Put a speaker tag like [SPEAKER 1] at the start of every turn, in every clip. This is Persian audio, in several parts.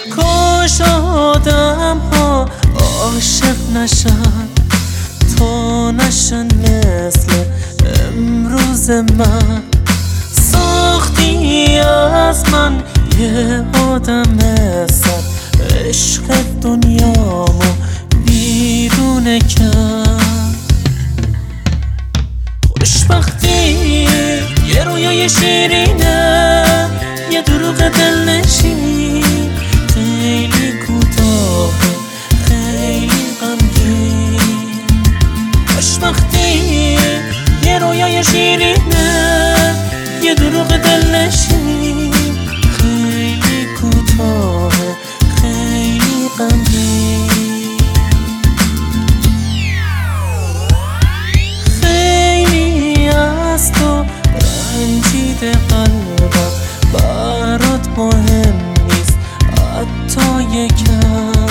[SPEAKER 1] کاش آدم ها عاشق نشن تا نشن مثل امروز من. ساختی از من یه آدم صد، عشق دنیامو بیرون کرد. خوشبختی یه رویای شیرینه، یه دروغ دلنشین، خیلی کوتاه خیلی غمگین. خوشبختی یه رویای شیرینه، یه دروغ دلنشین، خیلی کوتاه خیلی غمگین. خیلی از تو رنجیده قلبم، برات مهم نیست حتی یکم.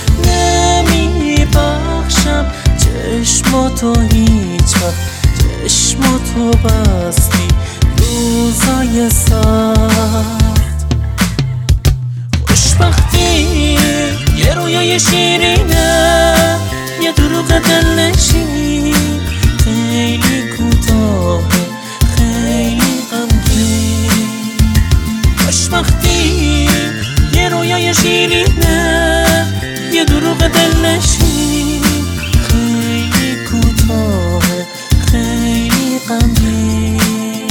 [SPEAKER 1] نمیبخشم چشماتو هیچ وقت، چشماتو بستی روزای سخت. خوشبختی یه رویای شیرینه، یه دروغ دلنشین، خیلی کوتاه خیلی غمگین. خوشبختی یه رویای شیرینه، یه دروغ دلنشین، خیلی کوتاه خیلی غمگین.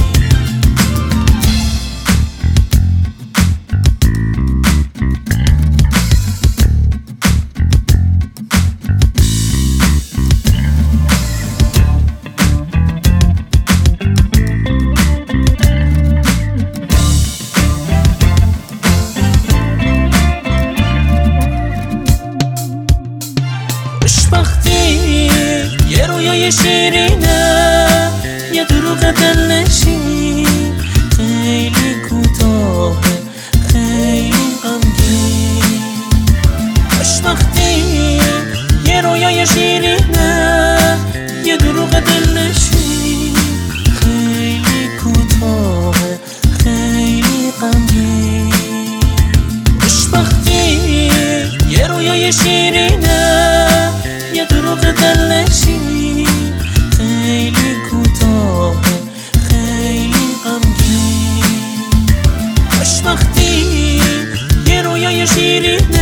[SPEAKER 1] خوشبختی یه رویای شیرینه، یه دروغ دلنشین، خیلی کوتاه خیلی غمگین. خوشبختی یه رویای شیرینه، یه دروغ دلنشین، خیلی کوتاه خیلی غمگین. خوشبختی یه رویای شیرینه، یه دروغ دلنشین، خیلی کوتاه خیلی غمگین. خوشبختی یه رویای شیرینه،